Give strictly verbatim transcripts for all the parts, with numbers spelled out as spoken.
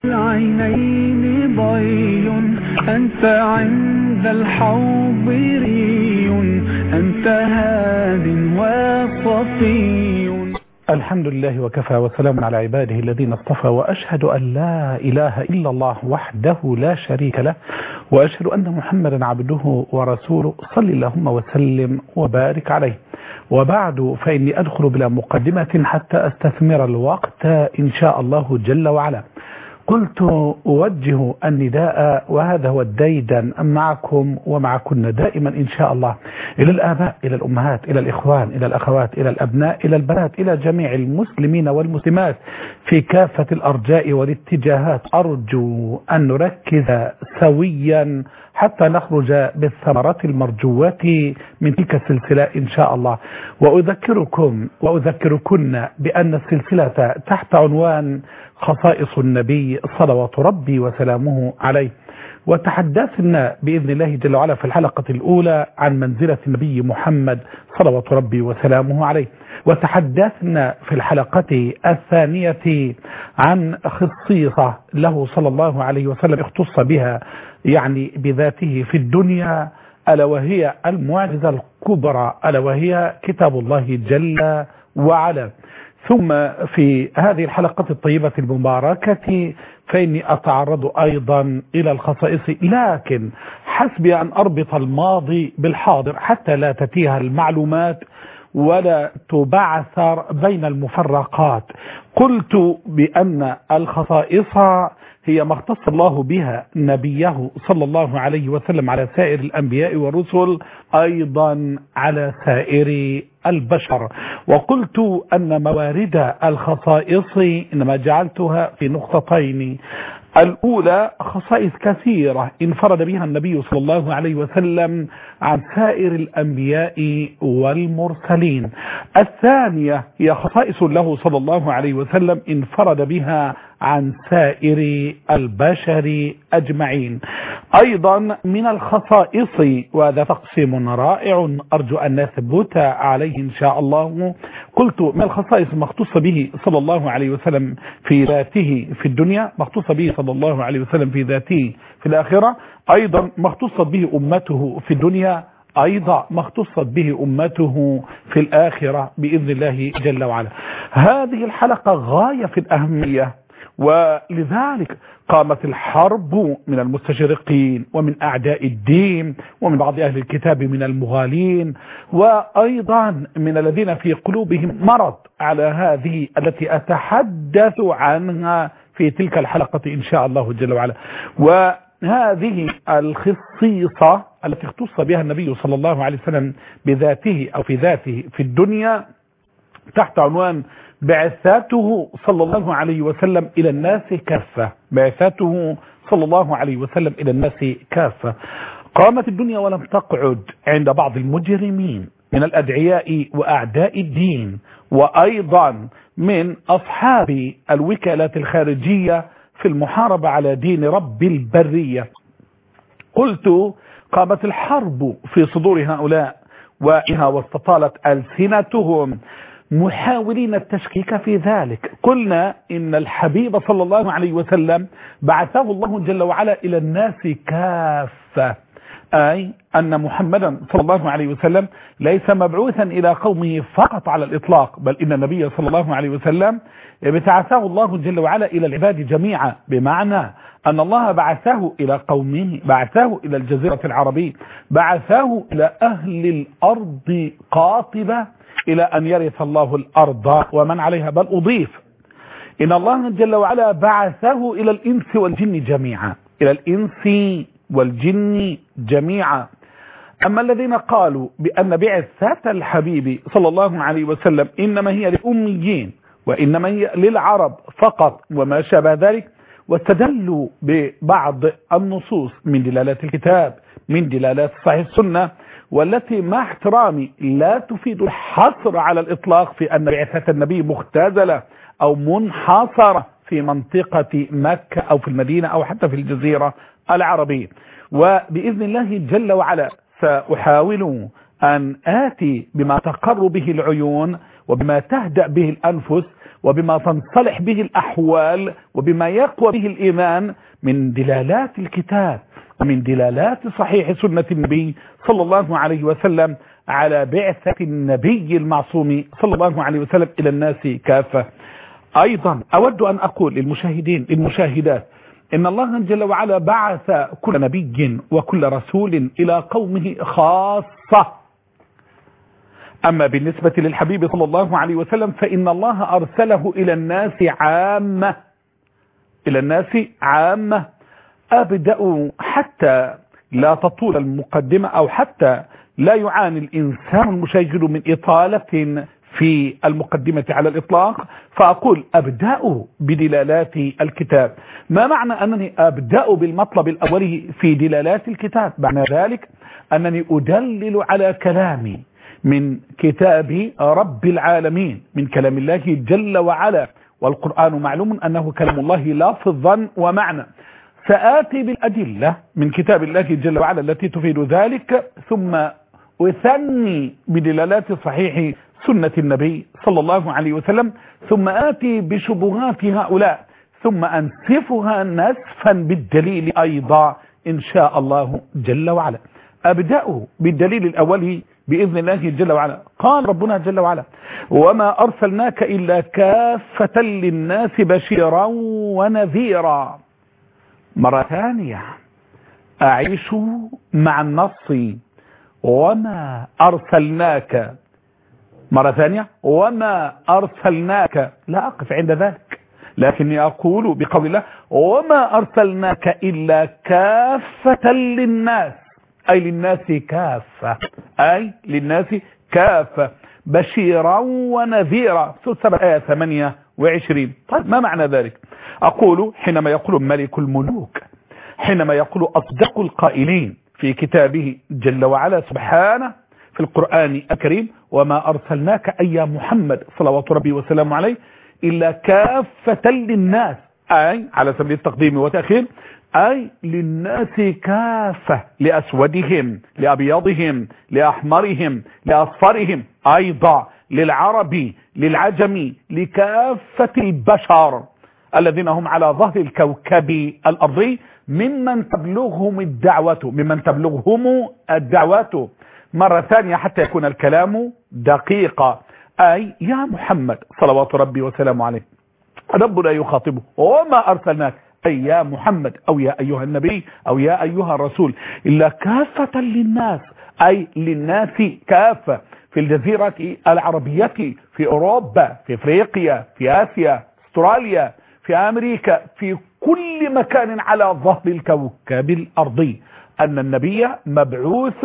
العينين ضي أنت عند الحوض ري أنت هاد وصفي. الحمد لله وكفى وسلام على عباده الذين اصطفى، وأشهد أن لا إله إلا الله وحده لا شريك له، وأشهد أن محمدا عبده ورسوله، صل اللهم وسلم وبارك عليه. وبعد، فإني أدخل بلا مقدمة حتى أستثمر الوقت إن شاء الله جل وعلا. قلت أوجه النداء، وهذا هو الديدن معكم ومعكن دائما إن شاء الله، إلى الآباء، إلى الأمهات، إلى الإخوان، إلى الأخوات، إلى الأبناء، إلى البنات، إلى جميع المسلمين والمسلمات في كافة الأرجاء والاتجاهات. أرجو أن نركز سويا حتى نخرج بالثمرات المرجوة من تلك السلسلة إن شاء الله. وأذكركم وأذكركن بأن السلسلة تحت عنوان خصائص النبي صلوات ربي وسلامه عليه، وتحدثنا بإذن الله جل وعلا في الحلقة الأولى عن منزلة النبي محمد صلوات ربي وسلامه عليه، وتحدثنا في الحلقة الثانية عن خصيصة له صلى الله عليه وسلم اختص بها يعني بذاته في الدنيا، ألا وهي المعجزة الكبرى، ألا وهي كتاب الله جل وعلا. ثم في هذه الحلقة الطيبة المباركة فإني أتعرض أيضا إلى الخصائص، لكن حسبي أن أربط الماضي بالحاضر حتى لا تتيه المعلومات ولا تبعثر بين المفرقات. قلت بأن الخصائص هي ما اختص الله بها نبيه صلى الله عليه وسلم على سائر الأنبياء والرسل، أيضا على سائر البشر. وقلت أن موارد الخصائص إنما جعلتها في نقطتين. الأولى خصائص كثيرة انفرد بها النبي صلى الله عليه وسلم عن سائر الأنبياء والمرسلين. الثانية هي خصائص له صلى الله عليه وسلم انفرد بها عن سائر البشر أجمعين. أيضا من الخصائص، وهذا تقسيم رائع أرجو أن نثبت عليه إن شاء الله، قلت من الخصائص ما اختص به صلى الله عليه وسلم في ذاته في الدنيا، ما اختص به صلى الله عليه وسلم في ذاته في الآخرة، أيضا ما اختصت به أمته في الدنيا، أيضا ما اختصت به أمته في الآخرة بإذن الله جل وعلا. هذه الحلقة غاية في الأهمية، ولذلك قامت الحرب من المستشرقين ومن أعداء الدين ومن بعض أهل الكتاب من المغالين، وأيضا من الذين في قلوبهم مرض على هذه التي أتحدث عنها في تلك الحلقة إن شاء الله جل وعلا. وهذه الخصيصة التي اختص بها النبي صلى الله عليه وسلم بذاته أو في ذاته في الدنيا تحت عنوان بعثاته صلى الله عليه وسلم إلى الناس كافة. بعثاته صلى الله عليه وسلم إلى الناس كافة. قامت الدنيا ولم تقعد عند بعض المجرمين من الأدعياء وأعداء الدين، وأيضا من أصحاب الوكالات الخارجية في المحاربة على دين رب البرية. قلت قامت الحرب في صدور هؤلاء وإها واستطالت ألسنتهم محاولين التشكيك في ذلك. قلنا إن الحبيب صلى الله عليه وسلم بعثه الله جل وعلا إلى الناس كافة، أي أن محمدا صلى الله عليه وسلم ليس مبعوثا إلى قومه فقط على الإطلاق، بل إن النبي صلى الله عليه وسلم بعثه الله جل وعلا إلى العباد جميعا، بمعنى أن الله بعثه إلى قومه، بعثه إلى الجزيرة العربية، بعثه إلى أهل الأرض قاطبة إلى أن يرث الله الأرض ومن عليها. بل أضيف إن الله جل وعلا بعثه إلى الإنس والجن جميعا، إلى الإنس والجن جميعا. أما الذين قالوا بأن بعثة الحبيب صلى الله عليه وسلم إنما هي للأميين وإنما هي للعرب فقط وما شابه ذلك، واستدلوا ببعض النصوص من دلالات الكتاب من دلالات صحيح السنة، والتي مع احترامي لا تفيد الحصر على الإطلاق في أن بعثة النبي مختزلة أو منحصرة في منطقة مكة أو في المدينة أو حتى في الجزيرة العربية. وبإذن الله جل وعلا سأحاول أن آتي بما تقر به العيون وبما تهدأ به الأنفس وبما تنصلح به الأحوال وبما يقوى به الإيمان من دلالات الكتاب ومن دلالات صحيح سنة النبي صلى الله عليه وسلم على بعثة النبي المعصوم صلى الله عليه وسلم إلى الناس كافة. أيضا أود أن أقول للمشاهدين المشاهدات إن الله جل وعلا بعث كل نبي وكل رسول إلى قومه خاصة. أما بالنسبة للحبيب صلى الله عليه وسلم فإن الله أرسله إلى الناس عامة إلى الناس عامة. أبدأ حتى لا تطول المقدمة أو حتى لا يعاني الإنسان المشاهد من إطالة في المقدمة على الإطلاق، فأقول أبدأ بدلالات الكتاب. ما معنى أنني أبدأ بالمطلب الأولي في دلالات الكتاب؟ معنى ذلك أنني أدلل على كلامي من كتاب رب العالمين، من كلام الله جل وعلا، والقرآن معلوم أنه كلام الله لفظا ومعنى. سآتي بالأدلة من كتاب الله جل وعلا التي تفيد ذلك، ثم أثني بدلالات صحيح سنة النبي صلى الله عليه وسلم، ثم آتي بشبهات هؤلاء، ثم أنسفها نسفا بالدليل أيضا إن شاء الله جل وعلا. أبدأ بالدليل الأول بإذن الله جل وعلا. قال ربنا جل وعلا: وما أرسلناك إلا كافة للناس بشيرا ونذيرا. مرة ثانية أعيش مع النص: وما أرسلناك. مرة ثانية: وما أرسلناك. لا أقف عند ذلك، لكني أقول بقول الله: وما أرسلناك إلا كافة للناس، أي للناس كافة، أي للناس كافة، بشيرا ونذيرا. سورة آية ثمانية وعشرين. طيب ما معنى ذلك؟ أقول حينما يقول ملك الملوك، حينما يقول أصدق القائلين في كتابه جل وعلا سبحانه في القرآن الكريم: وما أرسلناك أي يا محمد صلوات ربي وسلامه عليه إلا كافة للناس، أي على سبيل التقديم والتأخير، أي للناس كافة، لأسودهم لأبيضهم لأحمرهم لأصفرهم، أيضا للعربي للعجمي، لكافة البشر الذين هم على ظهر الكوكب الأرضي، ممن تبلغهم الدعوة ممن تبلغهم الدعوات. مرة ثانية حتى يكون الكلام دقيقا، أي يا محمد صلوات ربي وسلامه عليه، ربنا يخاطبه: وما أرسلناك أي يا محمد أو يا أيها النبي أو يا أيها الرسول إلا كافة للناس، أي للناس كافة، في الجزيرة العربية، في أوروبا، في أفريقيا، في آسيا، استراليا، في أمريكا، في كل مكان على ظهر الكوكب الأرضي، أن النبي مبعوث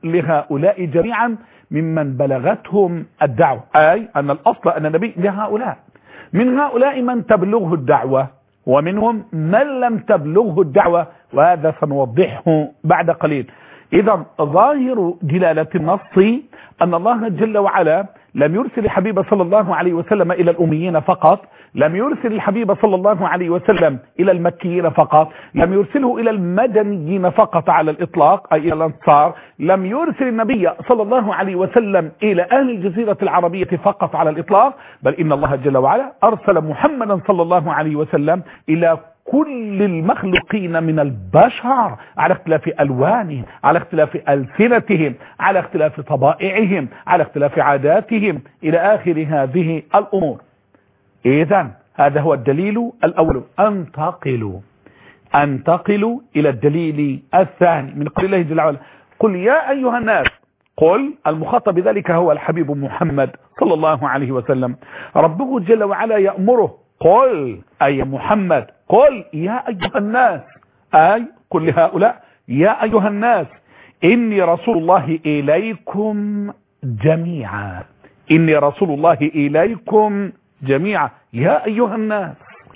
لهؤلاء جميعا ممن بلغتهم الدعوة، أي أن الأصل أن النبي لهؤلاء، من هؤلاء من تبلغه الدعوة ومنهم من لم تبلغه الدعوة، وهذا سنوضحه بعد قليل. إذا ظاهر دلالة النص أن الله جل وعلا لم يرسل الحبيب صلى الله عليه وسلم إلى الأميين فقط، لم يرسل الحبيب صلى الله عليه وسلم إلى المكيين فقط، لم يرسله إلى المدنيين فقط على الإطلاق أي إلى الأنصار، لم يرسل النبي صلى الله عليه وسلم إلى أهل الجزيرة العربية فقط على الإطلاق، بل إن الله جل وعلا أرسل محمدا صلى الله عليه وسلم إلى كل المخلوقين من البشر على اختلاف ألوانهم، على اختلاف ألسنتهم، على اختلاف طبائعهم، على اختلاف عاداتهم، إلى آخر هذه الأمور. إذن هذا هو الدليل الأول. انتقلوا انتقلوا إلى الدليل الثاني من قول الله جل وعلا: قل يا أيها الناس. قل المخاطب بذلك هو الحبيب محمد صلى الله عليه وسلم. ربه جل وعلا يأمره: قل أي محمد، قل يا أيها الناس، أي قل لهؤلاء يا أيها الناس إني رسول الله إليكم جميعا، إني رسول الله إليكم جميعا يا أيها الناس،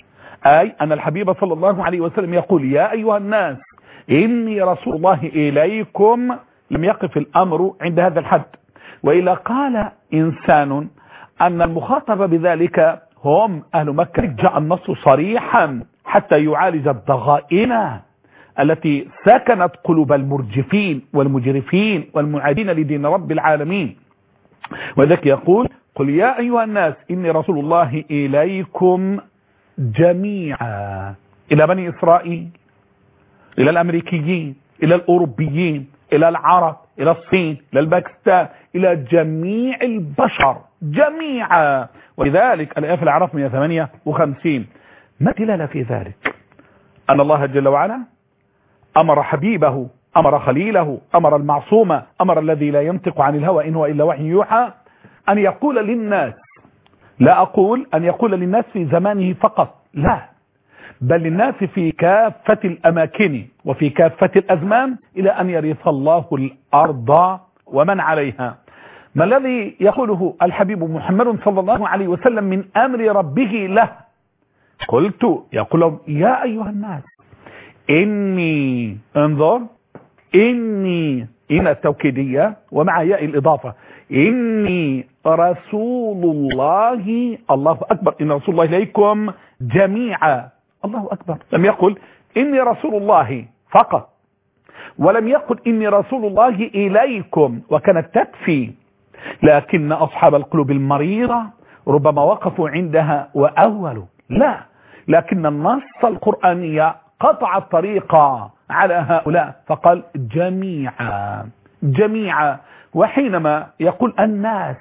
أي أن الحبيب صلى الله عليه وسلم يقول يا أيها الناس إني رسول الله إليكم. لم يقف الأمر عند هذا الحد، وإلا قال إنسان أن المخاطب بذلك هم أهل مكة، جاء النص صريحا حتى يعالج الضغائن التي سكنت قلوب المرجفين والمجرفين والمعادين لدين رب العالمين. وذلك يقول: قل يا أيها الناس إني رسول الله إليكم جميعا، إلى بني إسرائيل، إلى الأمريكيين، إلى الأوروبيين، إلى العرب، إلى الصين، إلى الباكستان، إلى جميع البشر جميعا. ولذلك الآية في الأعراف مئة وثمانية وخمسين. ما الدلالة في ذلك؟ أن الله جل وعلا أمر حبيبه، أمر خليله، أمر المعصوم، أمر الذي لا ينطق عن الهوى إن هو إلا وحي يوحى أن يقول للناس، لا أقول أن يقول للناس في زمانه فقط، لا، بل للناس في كافة الأماكن وفي كافة الأزمان إلى أن يرث الله الأرض ومن عليها. ما الذي يقوله الحبيب محمد صلى الله عليه وسلم من أمر ربه له؟ قلت يقول لهم يا أيها الناس إني، انظر، إني إن التوكيدية ومع ياء الإضافة، إني رسول الله، الله أكبر، إن رسول الله إليكم جميعا، الله أكبر. لم يقل إني رسول الله فقط، ولم يقل إني رسول الله إليكم وكانت تكفي، لكن أصحاب القلوب المريضة ربما وقفوا عندها وأولوا، لا، لكن النص القرآني قطع الطريق على هؤلاء فقال جميعا جميعا. وحينما يقول الناس،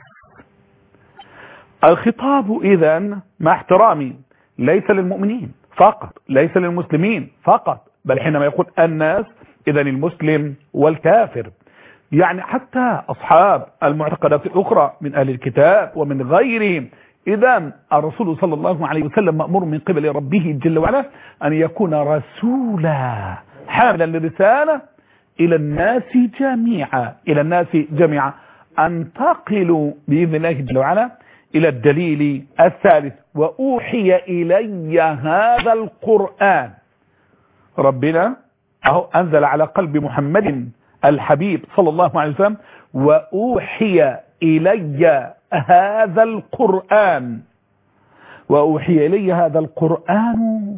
الخطاب إذن مع احترامي ليس للمؤمنين فقط، ليس للمسلمين فقط، بل حينما يقول الناس إذن المسلم والكافر، يعني حتى أصحاب المعتقدات الأخرى من أهل الكتاب ومن غيرهم. إذن الرسول صلى الله عليه وسلم مأمور من قبل ربه جل وعلا أن يكون رسولا حاملا للرسالة إلى الناس جميعا، إلى الناس جميعا. أنتقل بإذن الله جل وعلا إلى الدليل الثالث. وأوحي إلي هذا القرآن، ربنا أهو أنزل على قلب محمد الحبيب صلى الله عليه وسلم وأوحي إلي هذا القرآن، وأوحي إلي هذا القرآن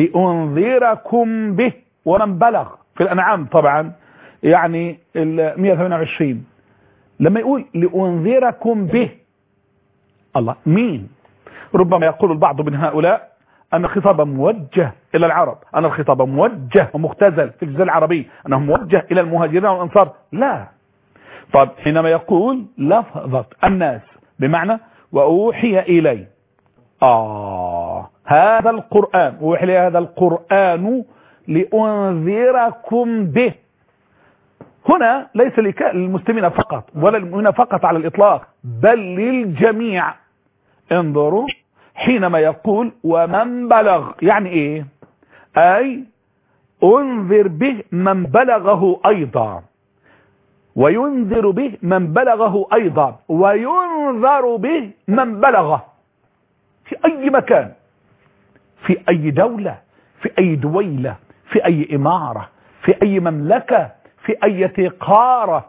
لأنذركم به ومن بلغ. في الأنعام طبعا يعني مئة وثمانية وعشرين لما يقول لأنذركم به، الله مين؟ ربما يقول البعض من هؤلاء أن الخطاب موجه إلى العرب، أن الخطاب موجه ومختزل في الجزيرة العربية، أنه موجه إلى المهاجرين والأنصار، لا. طب حينما يقول لفظة الناس بمعنى وأوحي إلي آه هذا القرآن، وأوحي إلي هذا القرآن لأنذركم به، هنا ليس للمسلمين فقط ولا للمؤمنين فقط على الإطلاق، بل للجميع. انظروا حينما يقول ومن بلغ، يعني ايه؟ اي انذر به من بلغه ايضا، وينذر به من بلغه ايضا، وينذر به من بلغه في اي مكان، في اي دولة، في اي دويلة، في اي امارة، في اي مملكة، في اي قارة.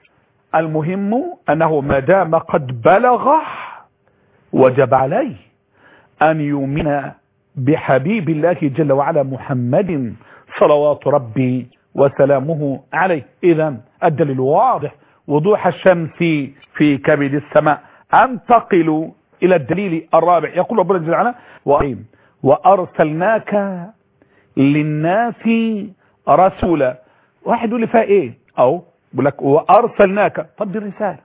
المهم انه ما دام قد بلغ وجب عليه أن يؤمن بحبيب الله جل وعلا محمد صلوات ربي وسلامه عليه. إذن الدليل واضح وضوح الشمس في كبد السماء. أنتقل إلى الدليل الرابع. يقول ربنا جل وعلا وأرسلناك للناس رسولا. واحد يقول لي فيها إيه؟ أو يقول لك وأرسلناك، طب دي الرسالة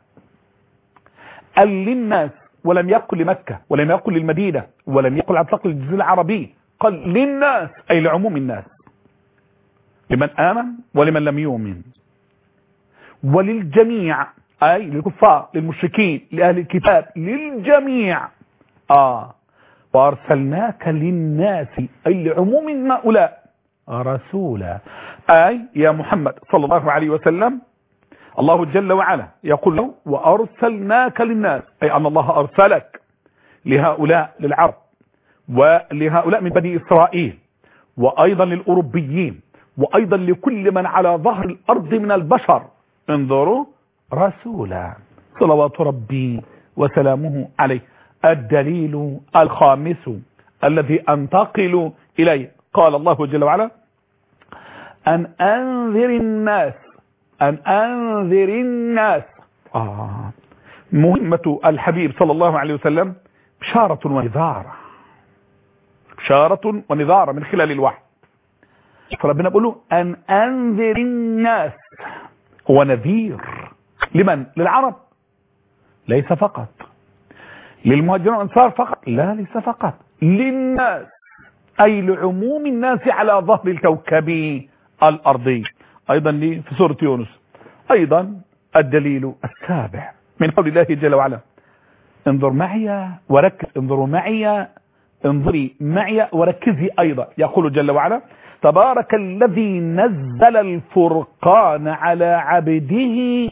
قال للناس، ولم يقل لمكة، ولم يقل للمدينة، ولم يقل على اطلاق الجزيرة العربية، قال للناس أي لعموم الناس، لمن آمن ولمن لم يؤمن، وللجميع أي للكفار، للمشركين، لأهل الكتاب، للجميع. آه وأرسلناك للناس أي لعموم هؤلاء رسولا، أي يا محمد صلى الله عليه وسلم الله جل وعلا يقول له وأرسلناك للناس، أي أن الله أرسلك لهؤلاء للعرب ولهؤلاء من بني إسرائيل، وأيضا للأوروبيين، وأيضا لكل من على ظهر الأرض من البشر. انظروا رسولا صلوات ربي وسلامه عليه. الدليل الخامس الذي أنتقل إليه، قال الله جل وعلا أن أنذر الناس، أن أنذر الناس. آه مهمة الحبيب صلى الله عليه وسلم بشارة ونذارة، بشارة ونذارة من خلال الوحي. فربنا بيقول له أن أنذر الناس، هو نذير لمن؟ للعرب ليس فقط، للمهاجرين والأنصار فقط لا، ليس فقط، للناس أي لعموم الناس على ظهر الكوكب الأرضي. أيضا لي في سورة يونس أيضا الدليل السابع من قول الله جل وعلا انظر معي وركز، انظروا معي، انظري معي وركزي. أيضا يقول جل وعلا تبارك الذي نزل الفرقان على عبده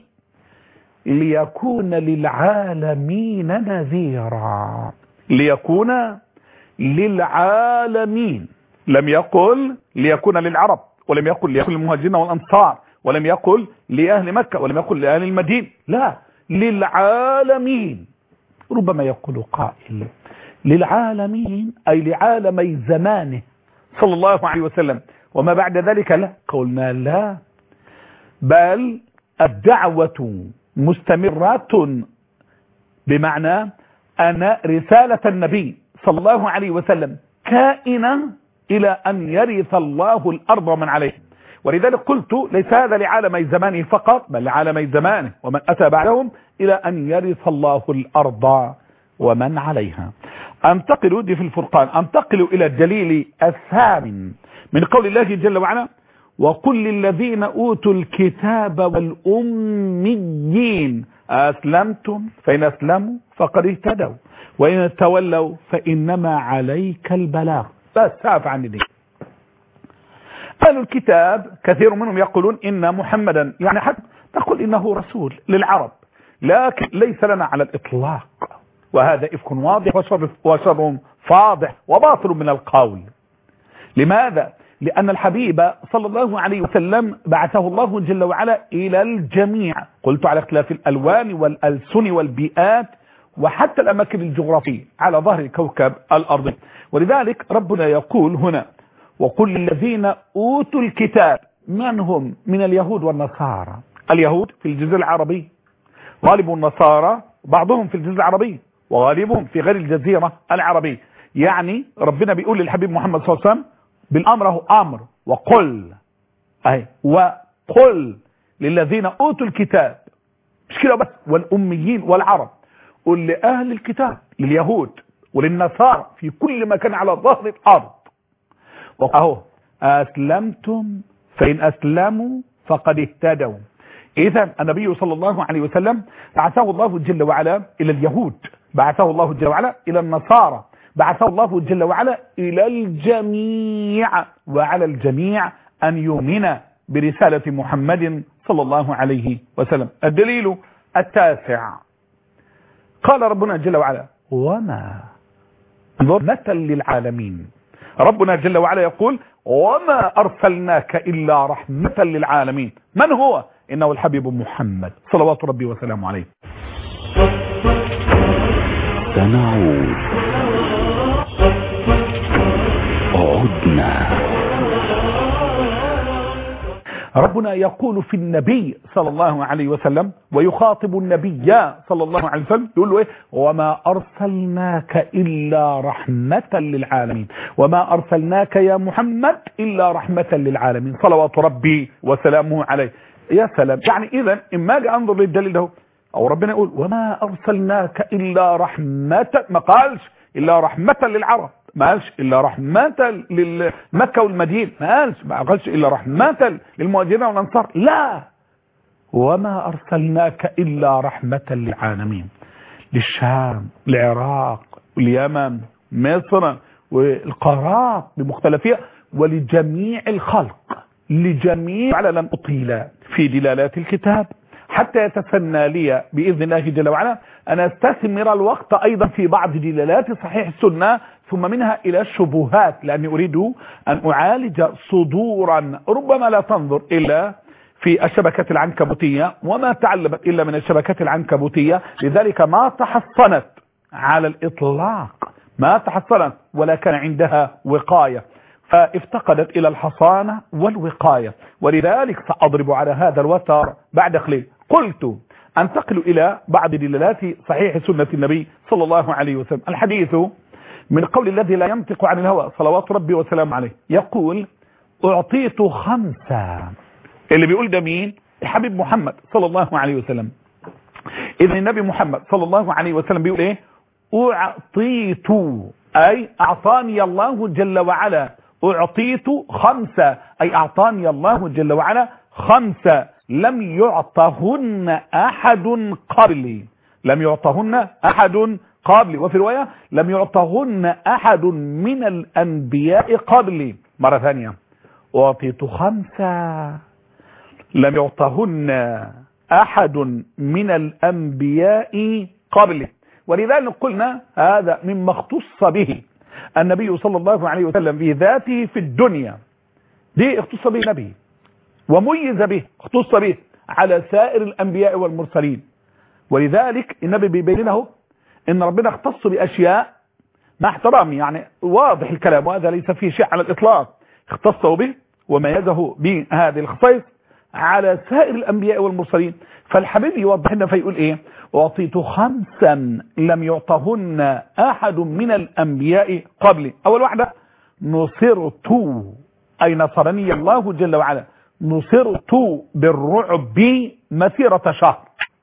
ليكون للعالمين نذيرا، ليكون للعالمين، لم يقل ليكون للعرب، ولم يقل ليكون للمهاجرين والأنصار، ولم يقل لأهل مكة، ولم يقل لأهل المدينة، لا، للعالمين. ربما يقول قائل للعالمين أي لعالمي زمانه صلى الله عليه وسلم وما بعد ذلك، لا، قلنا لا، بل الدعوة مستمرة، بمعنى أن رسالة النبي صلى الله عليه وسلم كائنة إلى أن يرث الله الأرض ومن عليه. ولذلك قلت ليس هذا لعالمي زمانه فقط، بل لعالمي زمانه ومن أتى بعدهم إلى أن يرث الله الأرض ومن عليها. أنتقل دي في الفرقان، أنتقل إلى الدليل الثامن من قول الله جل وعلا وقل للذين أوتوا الكتاب والأميين أسلمتم فإن أسلموا فقد اهتدوا وإن تولوا فإنما عليك البلاغ. بس تعرف عن دي. أهل الكتاب كثير منهم يقولون إن محمدا، يعني حتى تقول إنه رسول للعرب، لكن ليس لنا على الإطلاق، وهذا إفك واضح وشر, وشر فاضح وباطل من القول. لماذا؟ لأن الحبيب صلى الله عليه وسلم بعثه الله جل وعلا إلى الجميع، قلت على اختلاف الألوان والألسن والبيئات وحتى الأماكن الجغرافية على ظهر كوكب الأرض. ولذلك ربنا يقول هنا وقل للذين أوتوا الكتاب، من هم؟ من اليهود والنصارى. اليهود في الجزيرة العربية، غالب النصارى بعضهم في الجزيرة العربية وغالبهم في غير الجزيرة العربية. يعني ربنا بيقول للحبيب محمد صلى الله عليه وسلم بالأمر، هو أمر، وقل أي وقل للذين أوتوا الكتاب، مش كده بس، والأميين والعرب، قل لأهل الكتاب لليهود وللنصارى في كل مكان على ظهر الأرض وأهو أسلمتم فإن أسلموا فقد اهتدوا. إذن النبي صلى الله عليه وسلم بعثه الله جل وعلا إلى اليهود، بعثه الله جل وعلا إلى النصارى، بعثه الله جل وعلا إلى الجميع، وعلى الجميع أن يؤمن برسالة محمد صلى الله عليه وسلم. الدليل التاسع قال ربنا جل وعلا وما رحمة للعالمين. ربنا جل وعلا يقول وما أرسلناك إلا رحمة للعالمين. من هو؟ إنه الحبيب محمد صلوات ربي وسلامه عليه. سنعود، عدنا. ربنا يقول في النبي صلى الله عليه وسلم ويخاطب النبي صلى الله عليه وسلم يقول له ايه؟ وما أرسلناك إلا رحمة للعالمين، وما أرسلناك يا محمد إلا رحمة للعالمين صلوات ربي وسلامه عليه. يا سلام، يعني إذا إما أجي أنظر للدليل ده أو ربنا يقول وما أرسلناك إلا رحمة، ما قالش إلا رحمة للعرب، ما قالش إلا رحمة للمكة والمدينة، ما قالش ما قالش إلا رحمة للمهاجرين والأنصار، لا، وما أرسلناك إلا رحمة للعالمين، للشام، العراق، اليمن، مصر والقارات بمختلفها، ولجميع الخلق، لجميع، على لم أطيل في دلالات الكتاب حتى يتسنى لي بإذن الله جل وعلا أن أستثمر الوقت أيضا في بعض دلالات صحيح السنة، ثم منها إلى الشبهات، لأني أريد أن أعالج صدورا ربما لا تنظر إلا في الشبكات العنكبوتية وما تعلمت إلا من الشبكات العنكبوتية، لذلك ما تحصنت على الإطلاق، ما تحصنت ولا كان عندها وقاية، فافتقدت إلى الحصانة والوقاية. ولذلك سأضرب على هذا الوتر بعد قليل. قلت أنتقل إلى بعض دلالات صحيح سنة النبي صلى الله عليه وسلم. الحديث من قول الذي لا ينطق عن الهوى صلوات ربي وسلام عليه، يقول أعطيت خمسة. اللي بيقول ده مين؟ الحبيب محمد صلى الله عليه وسلم. إذن النبي محمد صلى الله عليه وسلم بيقول إيه؟ أعطيت، أي أعطاني الله جل وعلا. أعطيت خمسة، أي أعطاني الله جل وعلا خمسة لم يعطهن أحد قبلي. لم يعطهن أحد قبلي، وفي رواية لم يعطهن أحد من الأنبياء قبلي. مرة ثانية، أعطيت خمسة لم يعطهن أحد من الأنبياء قبلي. ولذلك قلنا هذا مما اختص به النبي صلى الله عليه وسلم في ذاته في الدنيا، دي اختص به النبي وميز به، اختص به على سائر الأنبياء والمرسلين. ولذلك النبي بيبين له ان ربنا اختص بأشياء مع احترامي، يعني واضح الكلام وهذا ليس فيه شيء على الإطلاق، اختصه به وميزه بهذه الخصائص على سائر الأنبياء والمرسلين. فالحبيب يوضح لنا فيقول ايه؟ أعطيت خمسا لم يعطهن أحد من الأنبياء قبلي. أول واحدة نصرت، أي نصرني الله جل وعلا، نصرت بالرعب مسيرة شهر،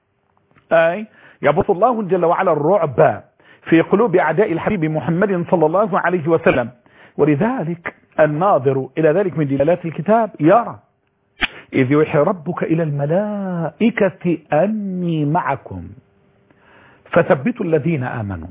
أي يبث الله جل وعلا الرعب في قلوب أعداء الحبيب محمد صلى الله عليه وسلم. ولذلك الناظر إلى ذلك من دلالات الكتاب يرى إذ يوحي ربك إلى الملائكة أني معكم فثبتوا الذين آمنوا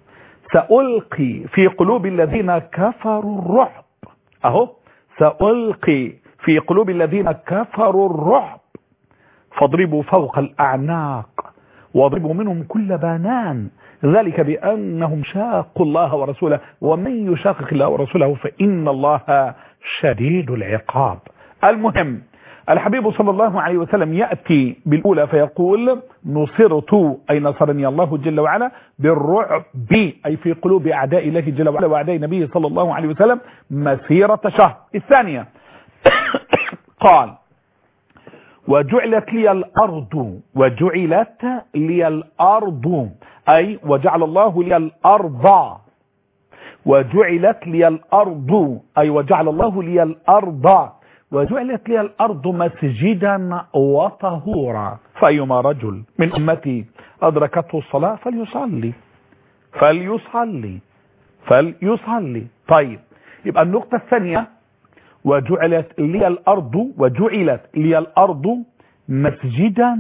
سألقي في قلوب الذين كفروا الرعب. أهو سألقي في قلوب الذين كفروا الرعب فاضربوا فوق الأعناق واضربوا منهم كل بنان ذلك بأنهم شاقوا الله ورسوله ومن يشاقق الله ورسوله فإن الله شديد العقاب. المهم الحبيب صلى الله عليه وسلم يأتي بالأولى فيقول نصرت، أي نصرني الله جل وعلا بالرعب، أي في قلوب أعداء الله جل وعلا وأعداء نبيه صلى الله عليه وسلم مسيرة شهر. الثانية قال وجعلت لي الأرض، وجعلت لي الأرض أي وجعل الله لي الأرض، وجعلت لي الأرض أي وجعل الله لي الأرض، وجعلت لي الأرض مسجدا وطهورا، فأيما رجل من أمتي أدركته الصلاة فليصلي فليصلي فليصلي. طيب، يبقى النقطة الثانية وجعلت لي الأرض، وجعلت لي الأرض مسجدا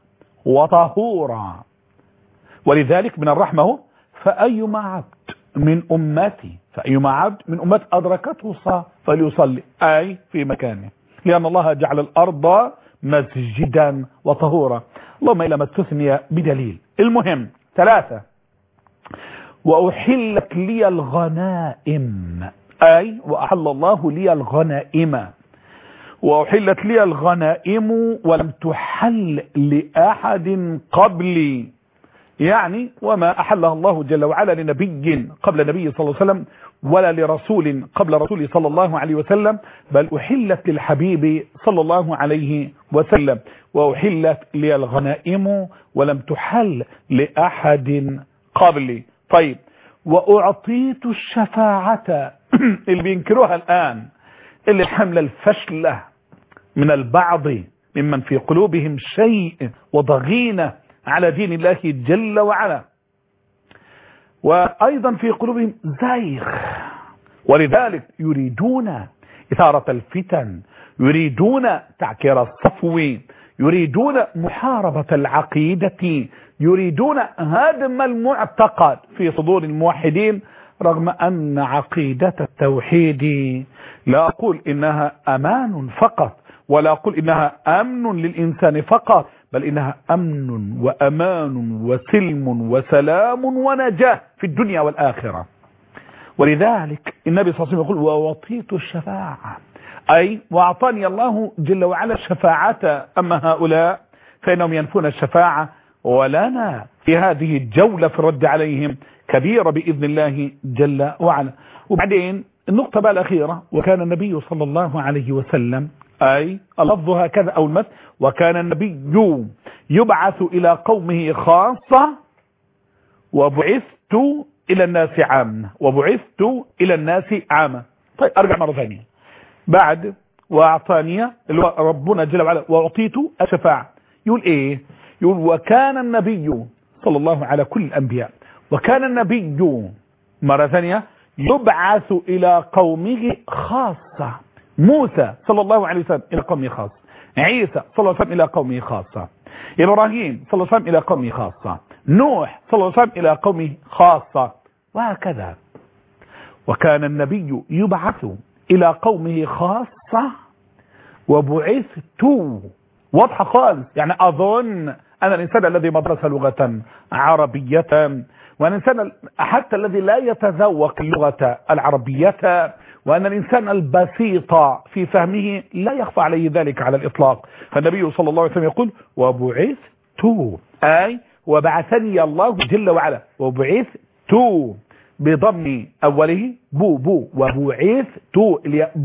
وطهورا. ولذلك من الرحمة فأيما عبد من أمتي فأيما عبد من أمتي أدركته الصلاة فليصلي، أي في مكانه، لأن الله جعل الأرض مسجدا وطهورا. اللهم إلا ما استثني بدليل. المهم ثلاثة وأحلت لي الغنائم، أي وأحل الله لي الغنائم، وأحلت لي الغنائم ولم تحل لأحد قبلي، يعني وما أحلها الله جل وعلا لنبي قبل نبي صلى الله عليه وسلم ولا لرسول قبل رسول صلى الله عليه وسلم، بل أحلت للحبيب صلى الله عليه وسلم. وأحلت لي الغنائم ولم تحل لأحد قبلي. طيب، وأعطيت الشفاعة اللي بينكروها الآن، اللي حمل الفشلة من البعض ممن في قلوبهم شيء وضغينة على دين الله جل وعلا، وأيضا في قلوبهم زيغ، ولذلك يريدون إثارة الفتن، يريدون تعكير الصفو، يريدون محاربة العقيدة، يريدون هدم المعتقد في صدور الموحدين، رغم أن عقيدة التوحيد لا أقول إنها أمان فقط، ولا أقول إنها أمن للإنسان فقط، بل إنها أمن وأمان وسلم وسلام ونجاة في الدنيا والآخرة. ولذلك النبي صلى الله عليه وسلم يقول ووطيت الشفاعة، أي وأعطاني الله جل وعلا الشفاعة. أما هؤلاء فإنهم ينفون الشفاعة، ولنا في هذه الجولة في الرد عليهم كبيرة بإذن الله جل وعلا. وبعدين النقطة بقى الأخيرة، وكان النبي صلى الله عليه وسلم أي اللفظ هكذا أو المثل وكان النبي يبعث إلى قومه خاصة وبعثت إلى الناس عامة وبعثت إلى الناس عامة. طيب أرجع مرة ثانية بعد وأعطاني اللي هو ربنا جل وعلا وأعطيت الشفاعة. يقول إيه؟ يقول وكان النبي صلى الله على كل الأنبياء وكان النبي مرة ثانية يبعث إلى قومه خاصة. موسى صلى الله عليه وسلم إلى قومه خاصة، عيسى صلى الله عليه وسلم إلى قومه خاصة، إبراهيم صلى الله عليه وسلم إلى قومه خاصة، نوح صلى الله عليه وسلم إلى قومه خاصة، وهكذا. وكان النبي يبعث إلى قومه خاصة وبعثت. واضحة خالص. يعني أظن أنا الإنسان الذي مدرس لغة عربية وأن الإنسان حتى الذي لا يتذوق اللغة العربية وأن الإنسان البسيط في فهمه لا يخفى عليه ذلك على الإطلاق. فالنبي صلى الله عليه وسلم يقول وبعثت، أي وبعثني الله جل وعلا، وبعثت بضم أوله بو بو وبعثت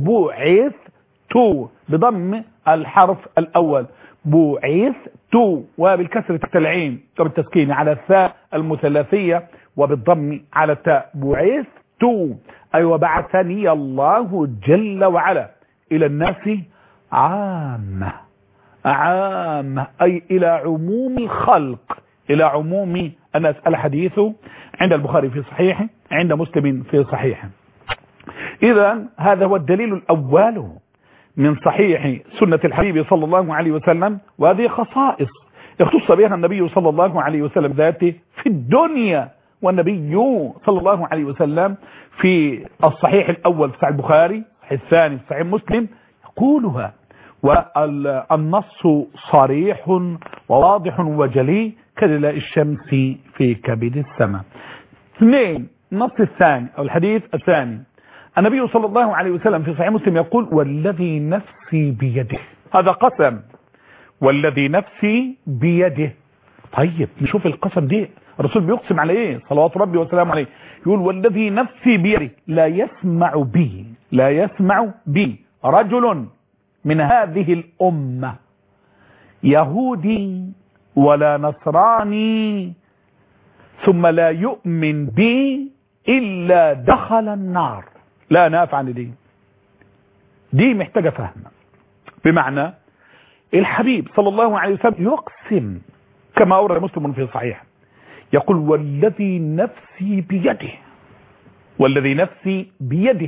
بعثت بضم الحرف الأول بعثت وبالكسر تحت العين وبالتسكين على الثاء المثلثية وبالضم على التاء بعثت، أي وبعثني الله جل وعلا إلى الناس عامة عامة، أي إلى عموم الخلق، إلى عموم الناس. الحديث عند البخاري في صحيحه، عند مسلم في صحيحه. إذا هذا هو الدليل الأول من صحيح سنة الحبيب صلى الله عليه وسلم، وهذه خصائص اختص بها النبي صلى الله عليه وسلم ذاته في الدنيا. والنبي صلى الله عليه وسلم في الصحيح الأول في صحيح البخاري، الثاني في صحيح مسلم يقولها، والنص صريح وواضح وجلي كدلاء الشمس في كبد السماء. اثنين، النص الثاني أو الحديث الثاني، النبي صلى الله عليه وسلم في صحيح مسلم يقول والذي نفسي بيده، هذا قسم، والذي نفسي بيده. طيب نشوف القسم دي الرسول بيقسم على ايه صلوات ربي وسلامه عليه. يقول والذي نفسي بيده لا يسمع بي لا يسمع بي رجل من هذه الأمة يهودي ولا نصراني ثم لا يؤمن بي إلا دخل النار. لا نافع عن دي دي محتاجة فهم. بمعنى الحبيب صلى الله عليه وسلم يقسم كما أورد مسلم في صحيح، يقول والذي نفسي بيده، والذي نفسي بيده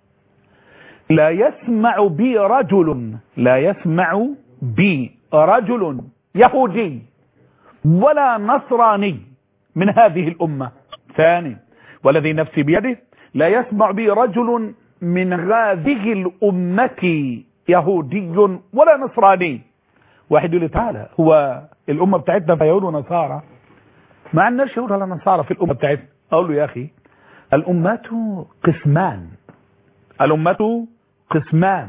لا يسمع بي رجل لا يسمع بي رجل يهودي ولا نصراني من هذه الأمة. ثاني، والذي نفسي بيده لا يسمع بي رجل من هذه الأمة يهودي ولا نصراني. واحد يقول لي تعالى هو الأمة بتاعتنا فيهود ونصارى؟ ما عندناش يهود ولا نصارى في الأمة بتاعتنا. أقول له يا أخي الأمات قسمان، الأمة قسمان،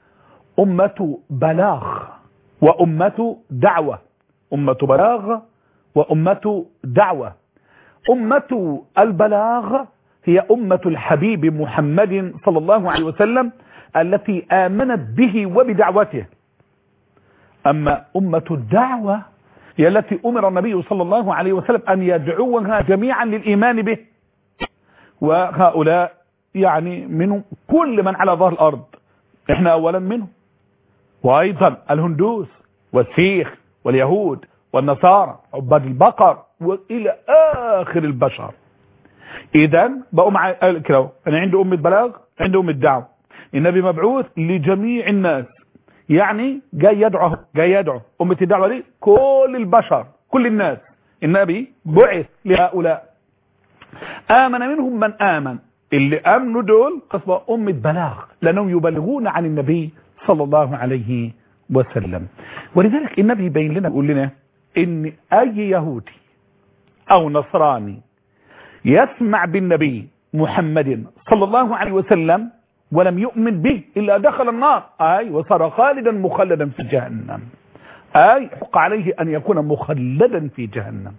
أمة بلاغ وأمة دعوة، أمة بلاغ وأمة دعوة. أمة البلاغ هي أمة الحبيب محمد صلى الله عليه وسلم التي آمنت به وبدعوته. أما أمة الدعوة هي التي أمر النبي صلى الله عليه وسلم أن يدعوها جميعا للإيمان به، وهؤلاء يعني منهم كل من على ظهر الأرض، إحنا أولا منهم، وأيضا الهندوس والسيخ واليهود والنصارى عباد البقر وإلى آخر البشر. إذا بقوا مع كده أنا عندي أمة بلاغ، عندي أمة دعوة. النبي مبعوث لجميع الناس، يعني جاي يدعو جاي يدعو أمة الدعوة دي كل البشر كل الناس. النبي بعث لهؤلاء، آمن منهم من آمن، اللي آمنوا دول قصبوا أمة بلاغ لأنهم يبلغون عن النبي صلى الله عليه وسلم. ولذلك النبي يبين لنا يقول لنا إن أي يهودي أو نصراني يسمع بالنبي محمد صلى الله عليه وسلم ولم يؤمن به إلا دخل النار، أي وصار خالدا مخلدا في جهنم، أي حق عليه أن يكون مخلدا في جهنم.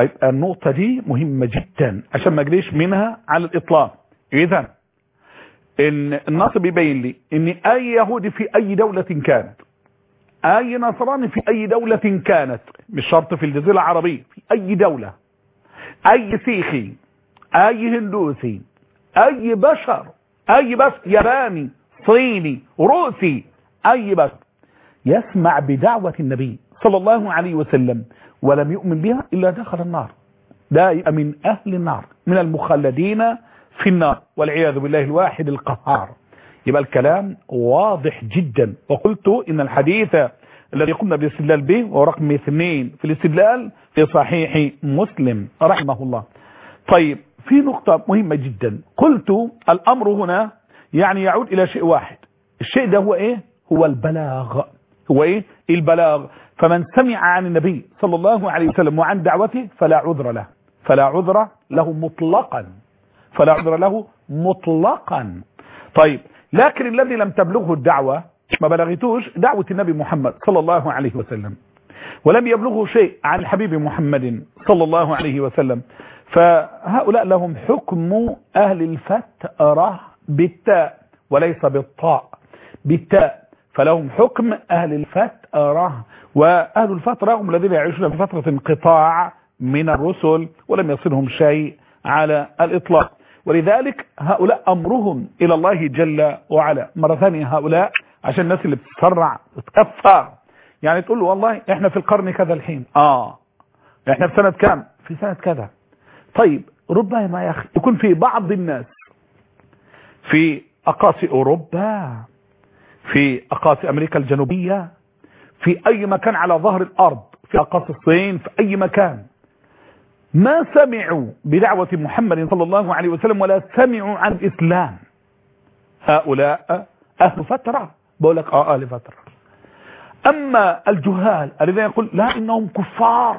النقطة دي مهمة جدا عشان ما اجريش منها على الإطلاق. إذا ان النص بيبين لي ان اي يهودي في اي دولة كانت، اي نصراني في اي دولة كانت، مش شرط في الجزيرة العربية، في اي دولة، اي سيخي، اي هندوسي، اي بشر، اي بس ياباني، صيني، روسي، اي بس يسمع بدعوة النبي صلى الله عليه وسلم ولم يؤمن بها الا دخل النار، ده يبقى من اهل النار، من المخلدين في النار والعياذ بالله الواحد القهار. يبقى الكلام واضح جدا. وقلت ان الحديث الذي قمنا بالاستدلال به وهو رقم اثنين في الاستدلال في صحيح مسلم رحمه الله. طيب في نقطة مهمة جدا، قلت الامر هنا يعني يعود الى شيء واحد، الشيء ده هو ايه؟ هو البلاغ. هو ايه؟ البلاغ. فمن سمع عن النبي صلى الله عليه وسلم وعن دعوته فلا عذر له، فلا عذر له مطلقا، فلا عذر له مطلقا. طيب لكن الذي لم تبلغه الدعوة، ما بلغتوش دعوة النبي محمد صلى الله عليه وسلم، ولم يبلغه شيء عن الحبيب محمد صلى الله عليه وسلم، فهؤلاء لهم حكم أهل الفترة بالتاء وليس بالطاء، بالتاء، فلهم حكم أهل الفترة. وأهل الفترة هم الذين يعيشون في فترة انقطاع من الرسل ولم يصلهم شيء على الإطلاق، ولذلك هؤلاء أمرهم إلى الله جل وعلا. مرة ثانية هؤلاء عشان الناس اللي بتتسرع وتكفر، يعني تقول له والله احنا في القرن كذا الحين، اه احنا في سنة كام؟ في سنة كذا. طيب ربما يا أخي يكون في بعض الناس في أقاصي أوروبا، في أقاصي أمريكا الجنوبية، في أي مكان على ظهر الأرض، في أقاصي الصين، في أي مكان، ما سمعوا بدعوة محمد صلى الله عليه وسلم ولا سمعوا عن الإسلام. هؤلاء أهل فترة، بقول لك آه أهل فترة. أما الجهال الذين يقول لا إنهم كفار،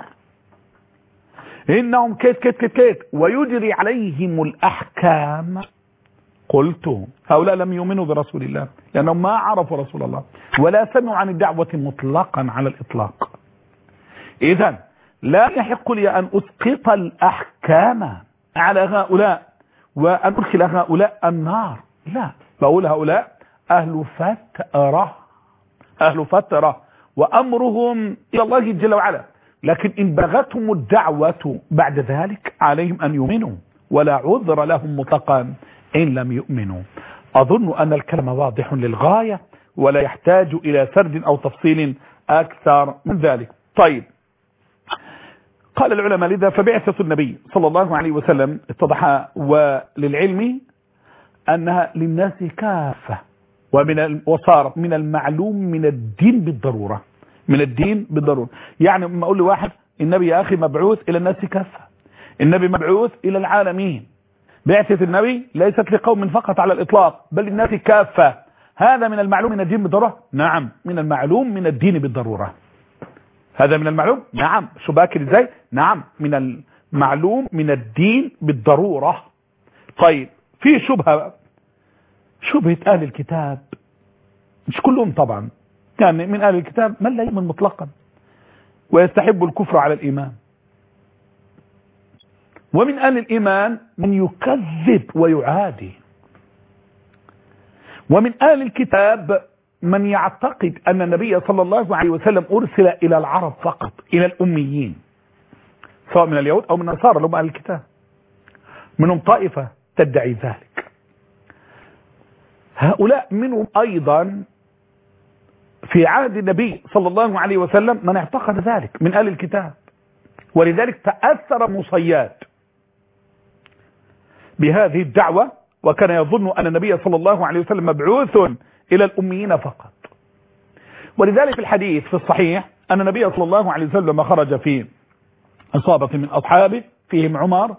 إنهم كيت كيت كيت كيت ويجري عليهم الأحكام، قلت هؤلاء لم يؤمنوا برسول الله لأنهم ما عرفوا رسول الله ولا سمعوا عن الدعوة مطلقا على الإطلاق. إذن لا يحق لي أن أسقط الأحكام على هؤلاء وأن أدخل هؤلاء النار، لا، بقول هؤلاء أهل فترة، أهل فترة وأمرهم إلى الله جل وعلا، لكن إن بغتهم الدعوة بعد ذلك عليهم أن يؤمنوا ولا عذر لهم مطلقا إن لم يؤمنوا. أظن أن الكلام واضح للغاية ولا يحتاج إلى سرد أو تفصيل أكثر من ذلك. طيب قال العلماء لذا فبعثة النبي صلى الله عليه وسلم اتضح وللعلم أنها للناس كافة، ومن وصارت من المعلوم من الدين بالضرورة، من الدين بالضرورة. يعني لما أقول لواحد النبي يا أخي مبعوث إلى الناس كافة، النبي مبعوث إلى العالمين، بعثة النبي ليست لقوم فقط على الإطلاق بل الناس كافة، هذا من المعلوم من الدين بالضرورة؟ نعم من المعلوم من الدين بالضرورة. هذا من المعلوم؟ نعم. شو باكر ازاي؟ نعم من المعلوم من الدين بالضرورة. طيب في شبهة، شبهة أهل الكتاب، مش كلهم طبعا، يعني من أهل الكتاب من لا يؤمن مطلقا ويستحب الكفر على الإيمان، ومن أهل الإيمان من يكذب ويعادي، ومن أهل الكتاب من يعتقد أن النبي صلى الله عليه وسلم أرسل إلى العرب فقط، إلى الأميين، سواء من اليهود أو من النصارى اللي هم أهل الكتاب، منهم طائفة تدعي ذلك. هؤلاء منهم أيضا في عهد النبي صلى الله عليه وسلم من اعتقد ذلك من أهل الكتاب، ولذلك تأثر مصياد بهذه الدعوة وكان يظن أن النبي صلى الله عليه وسلم مبعوث إلى الأميين فقط. ولذلك الحديث في الصحيح أن النبي صلى الله عليه وسلم خرج في إصابة من أصحابه فيهم عمر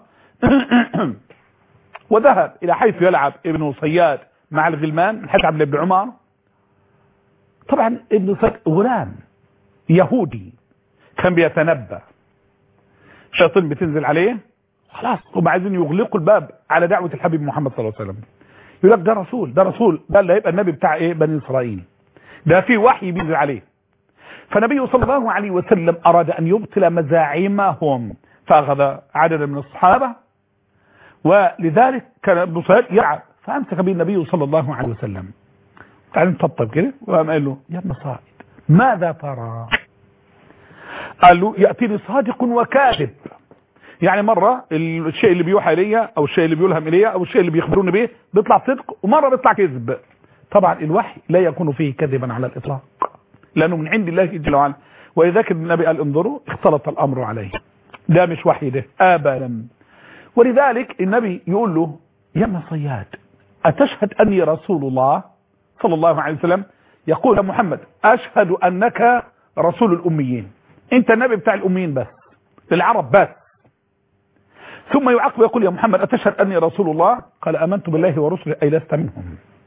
وذهب إلى حيث يلعب ابن صياد مع الغلمان من حيث عبد الله بن عمر. طبعا ابن صياد غلام يهودي كان بيتنبأ، الشياطين بتنزل عليه، خلاص هم عايزين يغلقوا الباب على دعوة الحبيب محمد صلى الله عليه وسلم. يقول لك ده رسول، ده رسول، ده اللي هيبقى النبي بتاع ايه؟ بني اسرائيل، ده في وحي بينزل عليه. فالنبي صلى الله عليه وسلم اراد ان يبطل مزاعمهم فاخذ عددا من الصحابه، ولذلك كان ابن صياد يلعب فأمسك به النبي صلى الله عليه وسلم تعالى نطبطب كده وقام قال له يا ابن صائد ماذا ترى؟ قال له يأتيني صادق وكاذب. يعني مرة الشيء اللي بيوحى إلي أو الشيء اللي بيلهم إلي أو الشيء اللي بيخبروني به بيطلع صدق ومرة بيطلع كذب. طبعا الوحي لا يكون فيه كذبا على الإطلاق لأنه من عند الله جل وعلا. ولذلك النبي قال انظروا اختلط الأمر عليه، ده مش وحي ده أبدا. ولذلك النبي يقول له يا ابن صياد أتشهد أني رسول الله صلى الله عليه وسلم؟ يقول يا محمد أشهد أنك رسول الأميين، أنت النبي بتاع الأميين بس للعرب بس. ثم يعقب يقول يا محمد أتشهد أني رسول الله؟ قال آمنت بالله ورسله أي لست منهم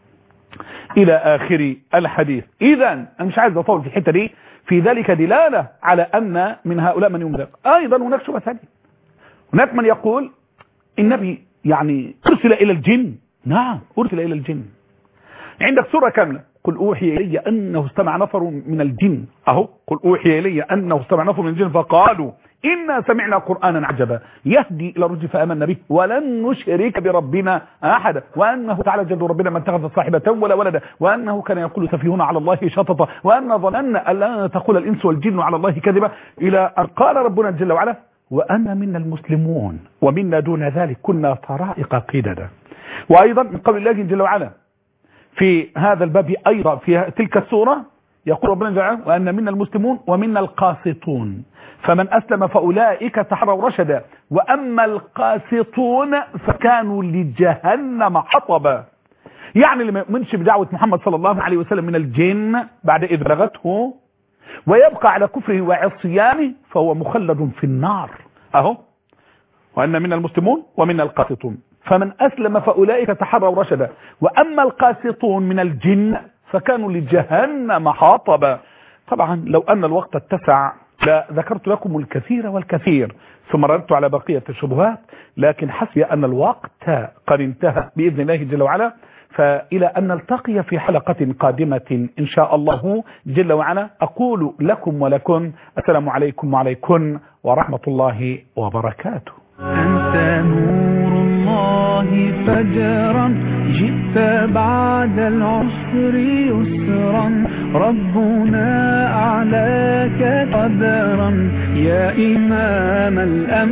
إلى آخر الحديث. إذا أنا مش عايز أطول في الحتة دي، في ذلك دلالة على أن من هؤلاء من يمدق. أيضا هناك شبهة ثانية، هناك من يقول النبي يعني أرسل إلى الجن. نعم أرسل إلى الجن. عندك سورة كاملة قل أوحي إلي أنه استمع نفر من الجن، أهو قل أوحي إلي أنه استمع نفر من الجن فقالوا إنا سمعنا قرآنا عجبا يهدي إلى الرشد فآمنا به ولن نشرك بربنا أحدا وأنه تعالى جد ربنا ما اتخذ صاحبة ولا ولدا وأنه كان يقول سفيهنا على الله شططا وأن ظننا أن لا تقول الإنس والجن على الله كذبا، إلى أن قال ربنا جل وعلا وأنا منا المسلمون ومنا دون ذلك كنا طرائق قددا. وأيضا من قول الله جل وعلا في هذا الباب أيضا في تلك السورة يقول ربنا جل وعلا وأن منا المسلمون ومنا القاسطون فمن أسلم فأولئك تحروا رشدا وأما القاسطون فكانوا لجهنم حطبا. يعني اللي ما يؤمنش بدعوة محمد صلى الله عليه وسلم من الجن بعد إذ بلغته ويبقى على كفره وعصيانه فهو مخلد في النار. أهو وأن منا المسلمون ومنا القاسطون فمن أسلم فأولئك تحروا رشدا وأما القاسطون من الجن فكانوا لجهنم حطبا. طبعا لو أن الوقت اتسع لذكرت لكم الكثير والكثير ثم ردت على بقية الشبهات، لكن حسبي أن الوقت قد انتهى بإذن الله جل وعلا. فإلى أن نلتقي في حلقة قادمة إن شاء الله جل وعلا أقول لكم ولكم السلام عليكم وعليكم ورحمة الله وبركاته. أنت نور الله فجرا جئت بعد العسر يسرا ربنا أعلاك قدرا يا إمام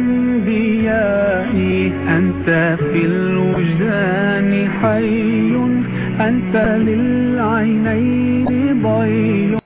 الأنبياء أنت في الوجدان حي أنت للعينين ضي